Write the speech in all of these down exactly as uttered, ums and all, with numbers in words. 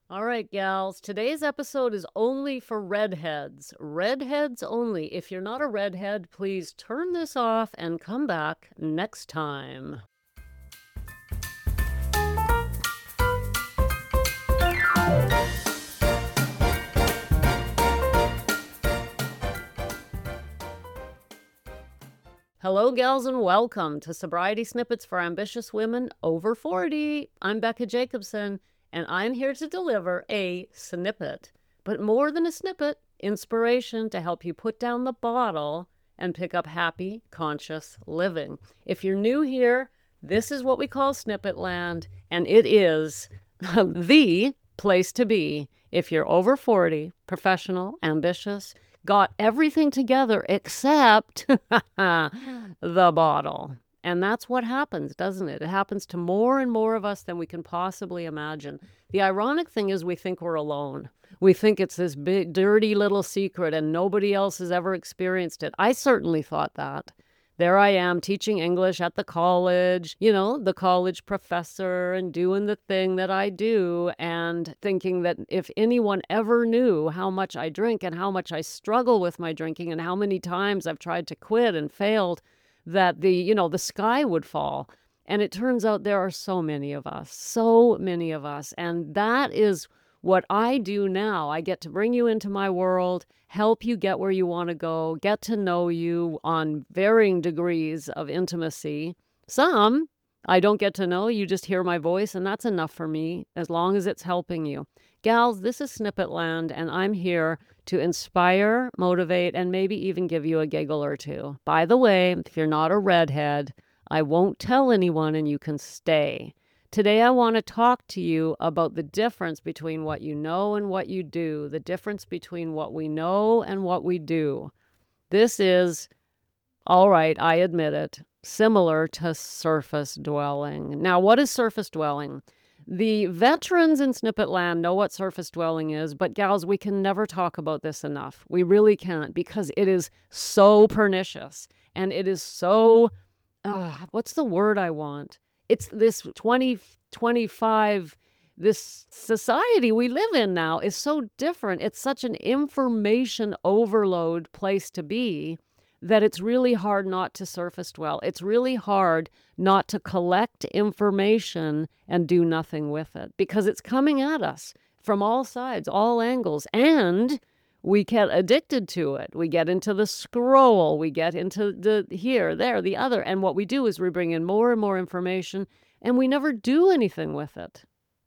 All right, gals, today's episode is only for redheads. Redheads only. If you're not a redhead, please turn this off and come back next time. Hello, gals, and welcome to Sobriety Snippets for Ambitious Women Over forty. I'm Becca Jacobson, and I'm here to deliver a snippet, but more than a snippet, inspiration to help you put down the bottle and pick up happy, conscious living. If you're new here, this is what we call Snippet Land, and it is the place to be if you're over forty, professional, ambitious, got everything together except the bottle. And that's what happens, doesn't it? It happens to more and more of us than we can possibly imagine. The ironic thing is we think we're alone. We think it's this big, dirty little secret and nobody else has ever experienced it. I certainly thought that. There I am teaching English at the college, you know, the college professor, and doing the thing that I do, and thinking that if anyone ever knew how much I drink and how much I struggle with my drinking and how many times I've tried to quit and failed, that the, you know, the sky would fall. And it turns out there are so many of us, so many of us. And that is what I do now. I get to bring you into my world, help you get where you want to go, get to know you on varying degrees of intimacy. Some I don't get to know, you just hear my voice, and that's enough for me, as long as it's helping you. Gals, this is Snippet Land, and I'm here to inspire, motivate, and maybe even give you a giggle or two. By the way, if you're not a redhead, I won't tell anyone and you can stay. Today, I want to talk to you about the difference between what you know and what you do, the difference between what we know and what we do. This is, all right, I admit it, similar to surface dwelling. Now, what is surface dwelling? The veterans in Snippet Land know what surface dwelling is, but gals, we can never talk about this enough. We really can't, because it is so pernicious and it is so, uh, what's the word I want? It's this twenty twenty-five, this society we live in now is so different. It's such an information overload place to be that it's really hard not to surface dwell. It's really hard not to collect information and do nothing with it, because it's coming at us from all sides, all angles, and we get addicted to it. We get into the scroll. We get into the here, there, the other. And what we do is we bring in more and more information, and we never do anything with it.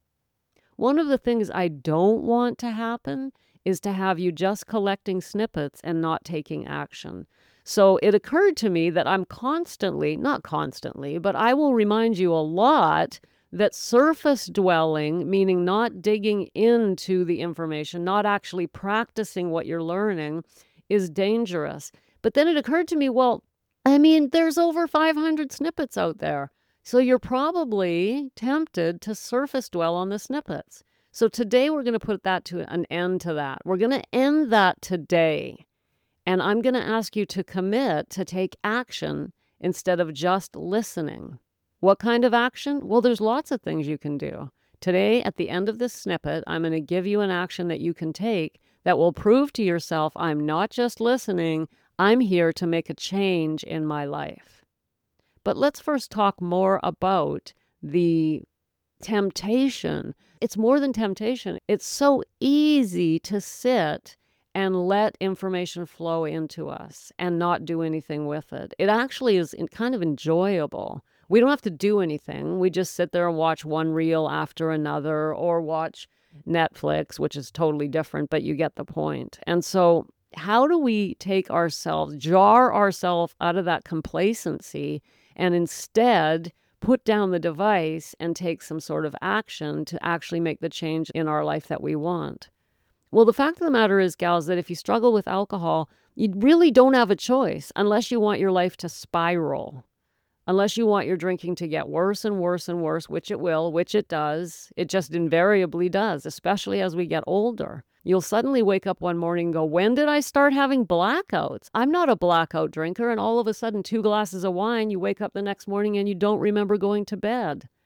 One of the things I don't want to happen is to have you just collecting snippets and not taking action. So it occurred to me that I'm constantly, not constantly, but I will remind you a lot that surface dwelling, meaning not digging into the information, not actually practicing what you're learning, is dangerous. But then it occurred to me, well, I mean, there's over five hundred snippets out there. So you're probably tempted to surface dwell on the snippets. So today we're going to put that to an end to that. We're going to end that today. And I'm going to ask you to commit to take action instead of just listening. What kind of action? Well, there's lots of things you can do. Today, at the end of this snippet, I'm going to give you an action that you can take that will prove to yourself I'm not just listening, I'm here to make a change in my life. But let's first talk more about the temptation. It's more than temptation. It's so easy to sit and let information flow into us and not do anything with it. It actually is kind of enjoyable. We don't have to do anything. We just sit there and watch one reel after another, or watch Netflix, which is totally different, but you get the point. And so how do we take ourselves, jar ourselves out of that complacency, and instead put down the device and take some sort of action to actually make the change in our life that we want? Well, the fact of the matter is, gals, that if you struggle with alcohol, you really don't have a choice unless you want your life to spiral. Unless you want your drinking to get worse and worse and worse, which it will, which it does. It just invariably does, especially as we get older. You'll suddenly wake up one morning and go, when did I start having blackouts? I'm not a blackout drinker. And all of a sudden, two glasses of wine, you wake up the next morning and you don't remember going to bed.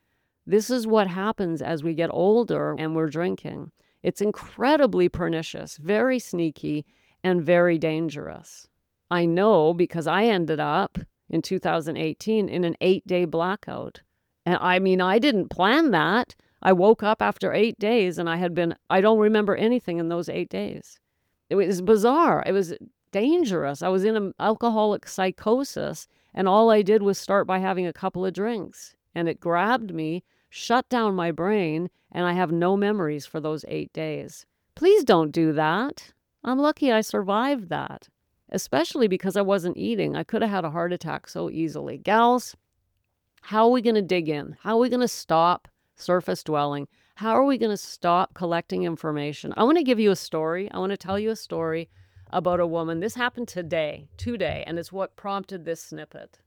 This is what happens as we get older and we're drinking. It's incredibly pernicious, very sneaky, and very dangerous. I know because I ended up in two thousand eighteen in an eight-day blackout. And I mean, I didn't plan that. I woke up after eight days and I had been, I don't remember anything in those eight days. It was bizarre. It was dangerous. I was in an alcoholic psychosis, and all I did was start by having a couple of drinks. And it grabbed me, shut down my brain, and I have no memories for those eight days. Please don't do that. I'm lucky I survived that, especially because I wasn't eating. I could have had a heart attack so easily. Gals, how are we going to dig in? How are we going to stop surface dwelling? How are we going to stop collecting information? I want to give you a story. I want to tell you a story about a woman. This happened today, today, and it's what prompted this snippet.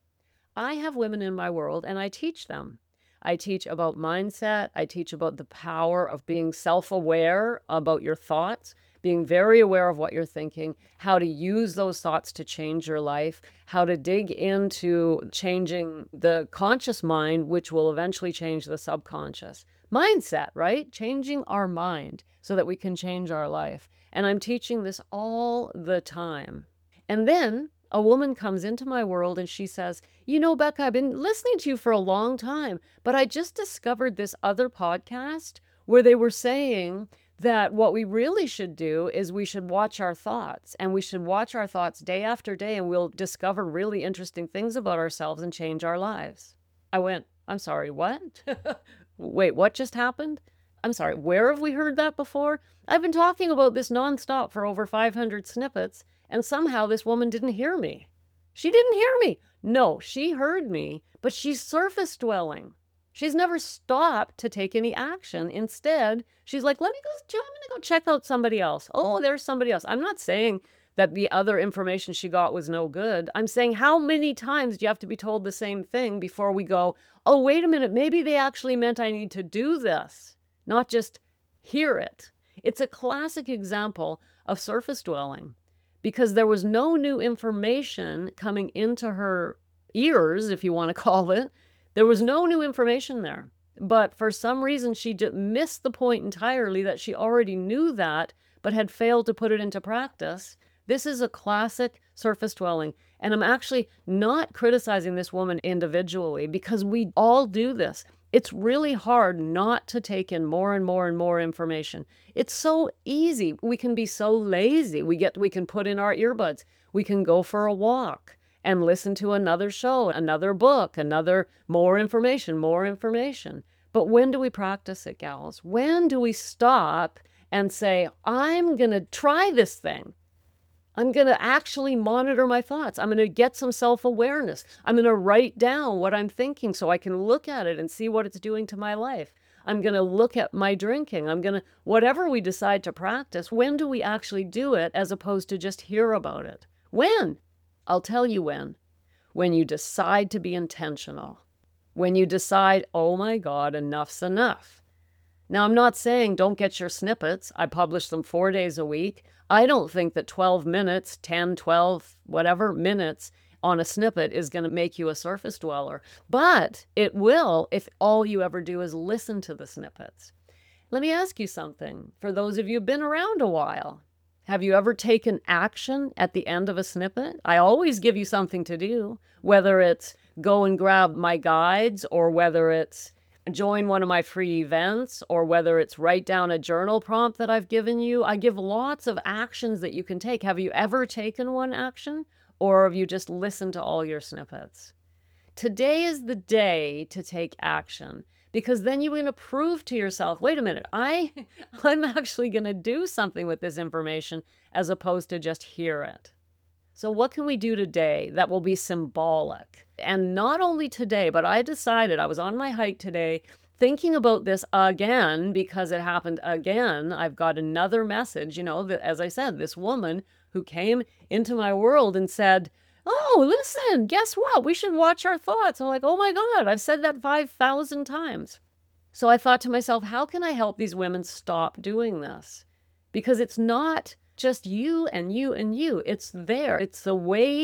I have women in my world, and I teach them. I teach about mindset. I teach about the power of being self-aware about your thoughts, being very aware of what you're thinking, how to use those thoughts to change your life, how to dig into changing the conscious mind, which will eventually change the subconscious. Mindset, right? Changing our mind so that we can change our life. And I'm teaching this all the time. And then a woman comes into my world and she says, you know, Becca, I've been listening to you for a long time, but I just discovered this other podcast where they were saying that what we really should do is we should watch our thoughts, and we should watch our thoughts day after day, and we'll discover really interesting things about ourselves and change our lives. I went, I'm sorry, what? Wait, what just happened? I'm sorry, where have we heard that before? I've been talking about this nonstop for over five hundred snippets, and somehow this woman didn't hear me. She didn't hear me. No, she heard me, but she's surface dwelling. She's never stopped to take any action. Instead, she's like, let me go, I'm going to go check out somebody else. Oh, there's somebody else. I'm not saying that the other information she got was no good. I'm saying, how many times do you have to be told the same thing before we go, oh, wait a minute, maybe they actually meant I need to do this, not just hear it. It's a classic example of surface dwelling because there was no new information coming into her ears, if you want to call it. There was no new information there, but for some reason she just missed the point entirely that she already knew that, but had failed to put it into practice. This is a classic surface dwelling, and I'm actually not criticizing this woman individually because we all do this. It's really hard not to take in more and more and more information. It's so easy. We can be so lazy. We get, we can put in our earbuds. We can go for a walk and listen to another show, another book, another, more information, more information. But when do we practice it, gals? When do we stop and say, I'm going to try this thing? I'm going to actually monitor my thoughts. I'm going to get some self-awareness. I'm going to write down what I'm thinking so I can look at it and see what it's doing to my life. I'm going to look at my drinking. I'm going to, whatever we decide to practice, when do we actually do it as opposed to just hear about it? When? I'll tell you when. When you decide to be intentional. When you decide, oh my God, enough's enough. Now, I'm not saying don't get your snippets. I publish them four days a week. I don't think that twelve minutes, ten, twelve, whatever minutes on a snippet is going to make you a surface dweller. But it will if all you ever do is listen to the snippets. Let me ask you something. For those of you who've been around a while, have you ever taken action at the end of a snippet? I always give you something to do, whether it's go and grab my guides, or whether it's join one of my free events, or whether it's write down a journal prompt that I've given you. I give lots of actions that you can take. Have you ever taken one action, or have you just listened to all your snippets? Today is the day to take action. Because then you're going to prove to yourself, wait a minute, I, I'm actually going to do something with this information as opposed to just hear it. So what can we do today that will be symbolic? And not only today, but I decided, I was on my hike today thinking about this again because it happened again. I've got another message, you know, that, as I said, this woman who came into my world and said, oh, listen, guess what? We should watch our thoughts. I'm like, oh my God, I've said that five thousand times. So I thought to myself, how can I help these women stop doing this? Because it's not just you and you and you. It's there. It's the way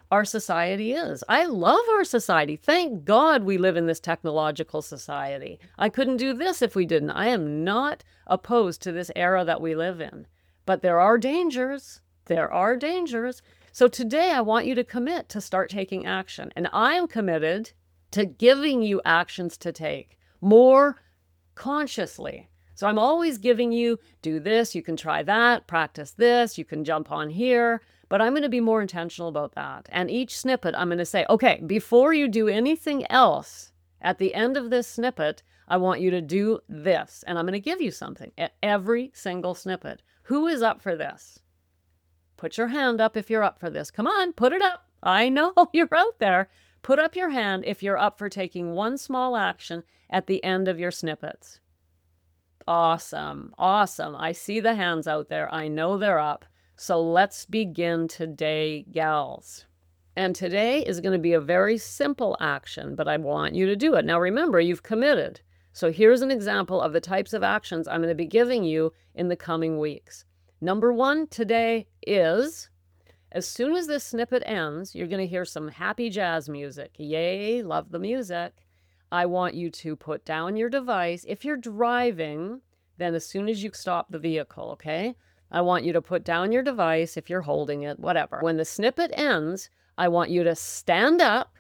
our society is. I love our society. Thank God we live in this technological society. I couldn't do this if we didn't. I am not opposed to this era that we live in. But there are dangers. There are dangers. So today I want you to commit to start taking action. And I am committed to giving you actions to take more consciously. So I'm always giving you, do this, you can try that, practice this, you can jump on here, but I'm going to be more intentional about that. And each snippet, I'm going to say, okay, before you do anything else, at the end of this snippet, I want you to do this. And I'm going to give you something at every single snippet. Who is up for this? Put your hand up if you're up for this. Come on, put it up. I know you're out there. Put up your hand if you're up for taking one small action at the end of your snippets. Awesome. Awesome. I see the hands out there. I know they're up. So let's begin today, gals. And today is going to be a very simple action, but I want you to do it. Now remember, you've committed. So here's an example of the types of actions I'm going to be giving you in the coming weeks. Number one today is, as soon as this snippet ends, you're going to hear some happy jazz music. Yay, love the music. I want you to put down your device. If you're driving, then as soon as you stop the vehicle, okay? I want you to put down your device if you're holding it, whatever. When the snippet ends, I want you to stand up,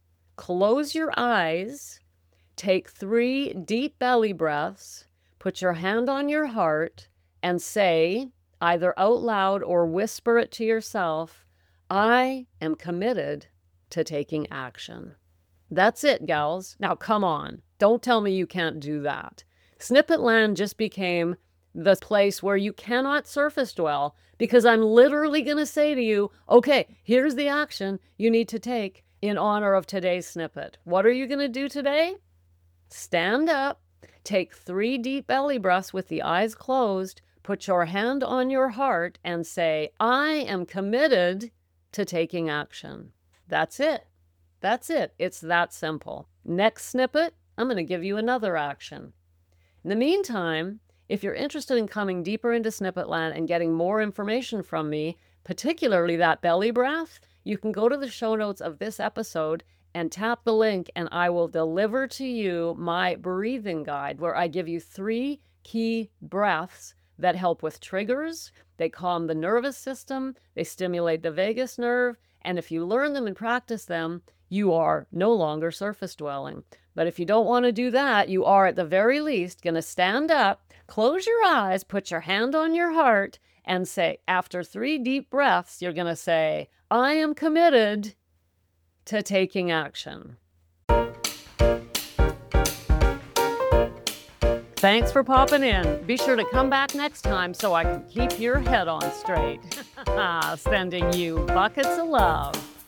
close your eyes, take three deep belly breaths, put your hand on your heart, and say, either out loud or whisper it to yourself, I am committed to taking action. That's it, gals. Now, come on. Don't tell me you can't do that. Snippet Land just became the place where you cannot surface dwell because I'm literally going to say to you, okay, here's the action you need to take in honor of today's snippet. What are you going to do today? Stand up, take three deep belly breaths with the eyes closed, put your hand on your heart and say, I am committed to taking action. That's it. That's it. It's that simple. Next snippet, I'm going to give you another action. In the meantime, if you're interested in coming deeper into Snippet Land and getting more information from me, particularly that belly breath, you can go to the show notes of this episode and tap the link and I will deliver to you my breathing guide where I give you three key breaths that help with triggers. They calm the nervous system, they stimulate the vagus nerve, and if you learn them and practice them, you are no longer surface dwelling. But if you don't want to do that, you are at the very least going to stand up, close your eyes, put your hand on your heart, and say, after three deep breaths, you're going to say, I am committed to taking action. Thanks for popping in. Be sure to come back next time so I can keep your head on straight. Sending you buckets of love.